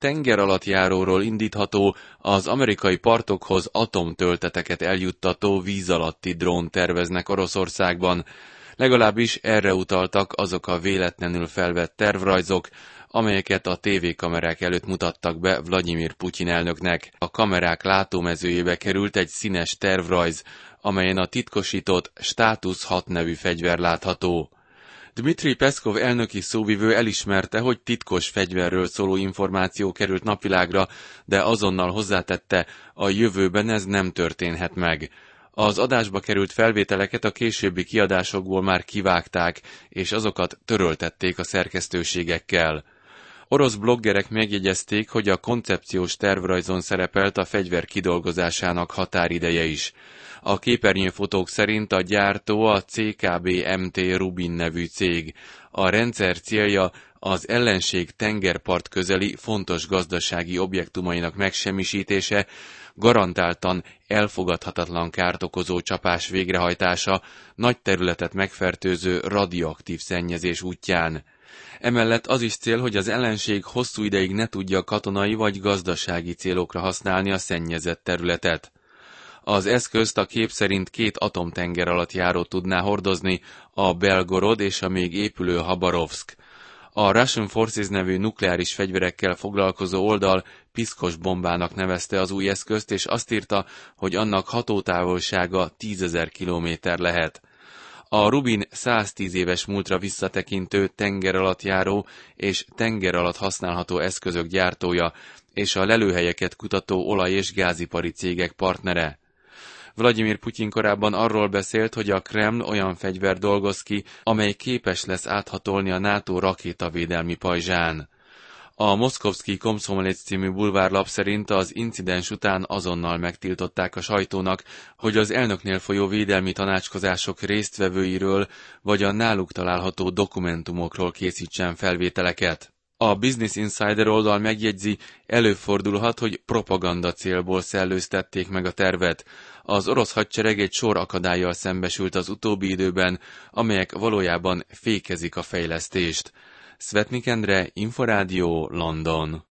tengeralattjáróról indítható, az amerikai partokhoz atomtölteteket eljuttató víz alatti drónt terveznek Oroszországban. Legalábbis erre utaltak azok a véletlenül felvett tervrajzok, amelyeket a tévékamerák előtt mutattak be Vlagyimir Putyin elnöknek. A kamerák látómezőjébe került egy színes tervrajz, amelyen a titkosított Status 6 nevű fegyver látható. Dmitri Peszkov elnöki szóvivő elismerte, hogy titkos fegyverről szóló információ került napvilágra, de azonnal hozzátette, a jövőben ez nem történhet meg. Az adásba került felvételeket a későbbi kiadásokból már kivágták, és azokat töröltették a szerkesztőségekkel. Orosz bloggerek megjegyezték, hogy a koncepciós tervrajzon szerepelt a fegyver kidolgozásának határideje is. A képernyőfotók szerint a gyártó a CKB-MT Rubin nevű cég. A rendszer célja az ellenség tengerpart közeli fontos gazdasági objektumainak megsemmisítése, garantáltan elfogadhatatlan kárt okozó csapás végrehajtása, nagy területet megfertőző radioaktív szennyezés útján. Emellett az is cél, hogy az ellenség hosszú ideig ne tudja katonai vagy gazdasági célokra használni a szennyezett területet. Az eszközt a kép szerint 2 atomtengeralattjáró tudná hordozni, a Belgorod és a még épülő Habarovszk. A Russian Forces nevű nukleáris fegyverekkel foglalkozó oldal piszkos bombának nevezte az új eszközt, és azt írta, hogy annak hatótávolsága 10 000 kilométer lehet. A Rubin 110 éves múltra visszatekintő tengeralattjáró és tenger alatt használható eszközök gyártója, és a lelőhelyeket kutató olaj- és gázipari cégek partnere. Vlagyimir Putyin korábban arról beszélt, hogy a Kreml olyan fegyvert dolgoz ki, amely képes lesz áthatolni a NATO rakétavédelmi pajzsán. A Moszkovszkij Komszomolec című bulvárlap szerint az incidens után azonnal megtiltották a sajtónak, hogy az elnöknél folyó védelmi tanácskozások résztvevőiről vagy a náluk található dokumentumokról készítsen felvételeket. A Business Insider oldal megjegyzi, előfordulhat, hogy propaganda célból szellőztették meg a tervet. Az orosz hadsereg egy sor akadállyal szembesült az utóbbi időben, amelyek valójában fékezik a fejlesztést. Szvetnik Endre, Inforádió, London.